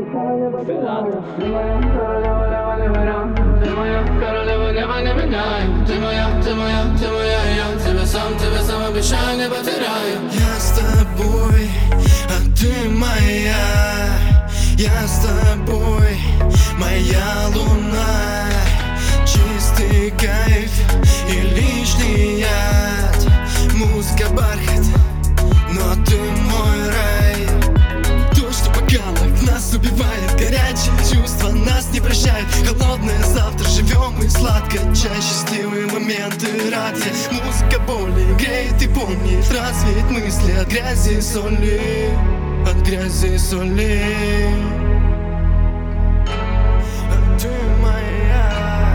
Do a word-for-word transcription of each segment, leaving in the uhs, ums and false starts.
Філатов. Ти моя королева, лева, лева, ти моя королева, неба не минаю. Ты моя, ты моя, ты моя, я тебя сам, тебя сам обещаю, не потеряю. Я с тобой, а ты моя. Я с тобой, моя луна. Чистый кайф и лишний яд. Музыка бархат, но ты мой рай. То, что по галах нас убивает, горячие чувства нас не прощает. Холодное завтра, живем мы сладко, чаще счастливые моменты ради. Музыка боли греет и помнит, развеет мысли от грязи и соли. От грязи и соли. А ты моя,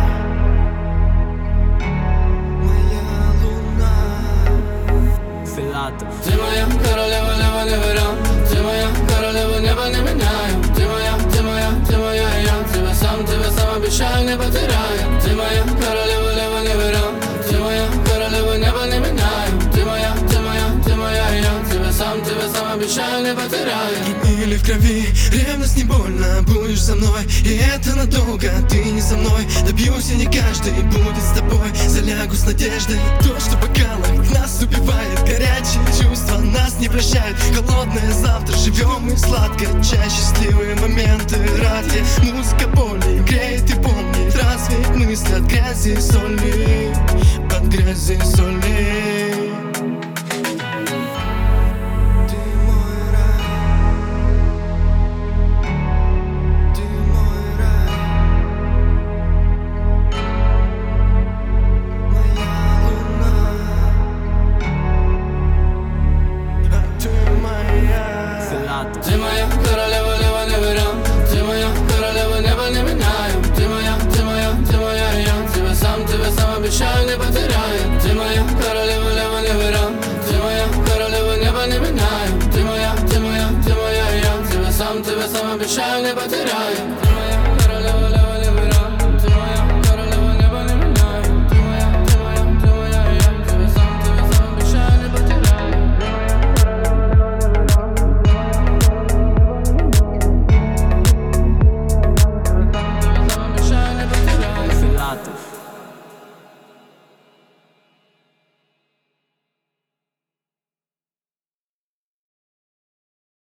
моя луна. Філатов. Ты моя королева, лева, лева, ты моя королева, неба не минаю. Ты моя, ты моя, ты моя, я тебя сам, тебя сам обещаю, не потеряю. Ты моя королева, лева, лева, ты моя королева, неба не минаю. Ты моя, ты моя, ты моя, я тебя сам, тебя сам обещаю, не потеряю. Или в крови, ревность не больно, будешь со мной, и это надолго. Ты не со мной, добьюсь, и не каждый будет с тобой. Залягу с надеждой, то, что по галах нас убивает, горячие чувства нас не прощают. Холодное завтра, живем мы сладко, чаще счастливые моменты ради. Музыка боли греет и помнит, развеет мысли от грязи и соли. От грязи и соли. Ты моя королева, лева, лева, ты моя королева, неба не минаю. Ты моя, ты моя, ты моя, я тебя сам, тебя сам обещаю, не потеряю. Ты моя королева, лева, лева, ты моя королева, неба не минаю. Ты моя, ты моя, ты моя, я тебя сам, тебя сам обещаю, не потеряю.